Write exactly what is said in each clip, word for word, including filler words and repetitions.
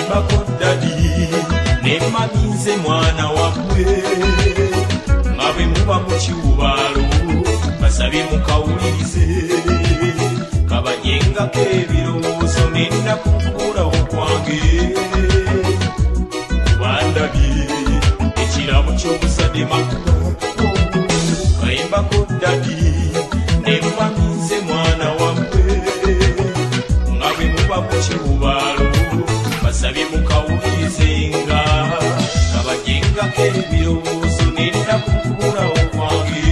kayembako dadi ne mami nze mwana wabwe nga bwe muba mu kiwubaalo basabye mukawulirize kabajengako ebirowoozo n'ennaku kubulawo kwange kubandabye ekirabo ky'obuzadde makula kayembako dadi ne mami nze mwana wabwe nga bwe muba mu kiwubaalo basabye mukawulirizenga kabajengako ebirowoozo n'ennaku kubulawo kwange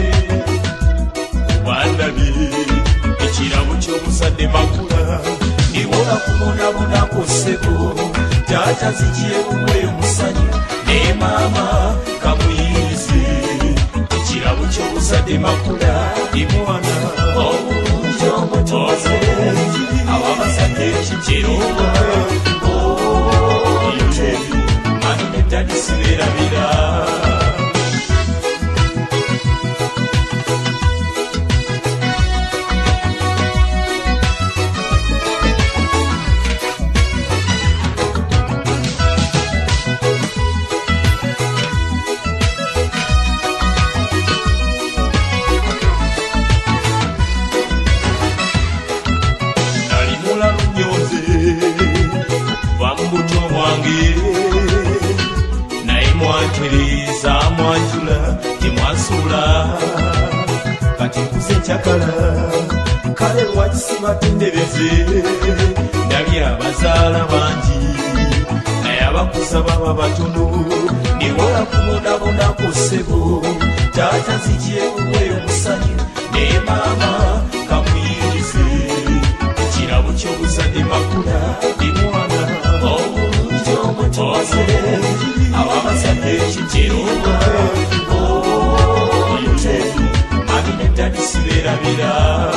kubandabye ekirabo ky'obuzadde makula niwola kubonabonako ssebo taata zikyewuwe omusanyu ne maama kamuyirize ekirabo ky'obuzadde makula ni mwana obulungi omutoze awabazadde ekikero mani ne dadi sibeerabira naye mwantereza mwanjula temwansula kati nkuze kyakala kale wakisiba tendebeze ndabye abazaala bangi naye abakuza baba batono niwola kubonabonako ssebo taata zikyewuwe omusanyu naye maama kamuyirize ekirabo ky'obuzadde makula ni mwana obulungi omutoze awabazadde ekikero mami ne dadi sibeerabira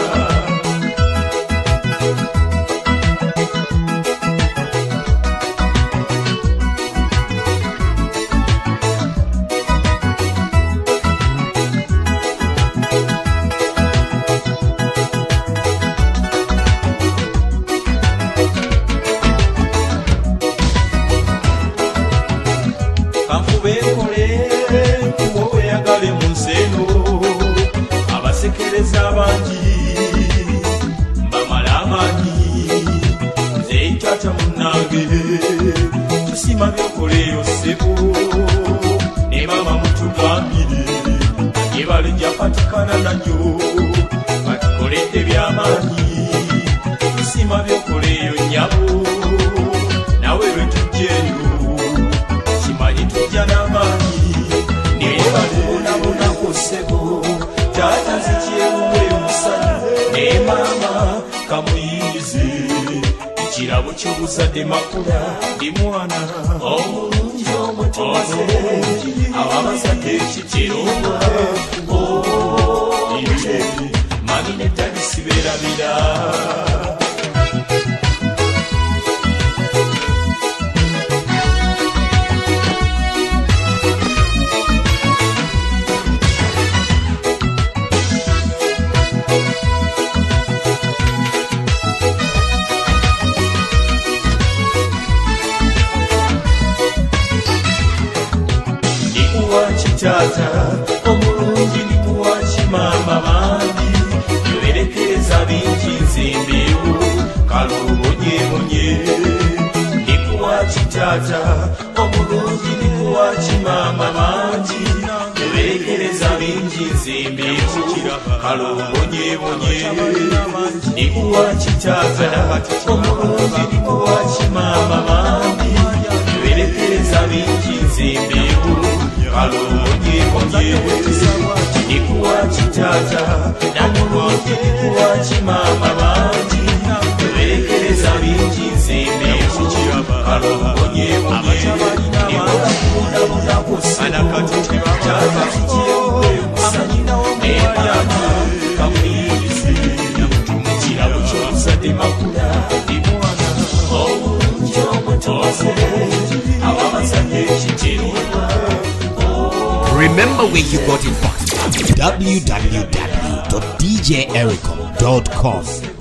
abasekereza bangi mbamala amaanyi nze taata munnange tusima byokoleyo ssebo ne maama mutugambire ebale gyapatikana nanyo batikoledde by'amaanyi tusima byokoleyo nnyabo nawe lwe tujjeeyo kimanyi tujja n'amaanyi naye balibonabonako ssebo taata zikyewuwe omusanyu ne maama kamuyirize ekirabo ky'obuzadde makula ndi mwana omulungi omutoze awabazadde ekikero mami ne dadi sibeerabira taata omulungi ni muwaki maama bandi yoberekereza bingi nzimbeewo kalubonyebonye ni muwaki taata omulungi ni muwaki maama bandi yoberekereza bingi nzimbeewo kalubonyebonye ni muwaki taata omulungi ni muwaki maama bandi yoberekereza bingi nzimbeewo kalungi bonye nikuwachi tata namulungi nikuwachi mama bangi berekereza bingi nzimbeewo kalungi bonye nikola kubonabonako ssebo tata kikyewuwe omusanyu ne maama kamuyirize ekirabo ky'obuzadde makula ndi mwana obulungi omutoze awabazadde ekikero. Remember where you got it from. w w w dot d j ericom dot com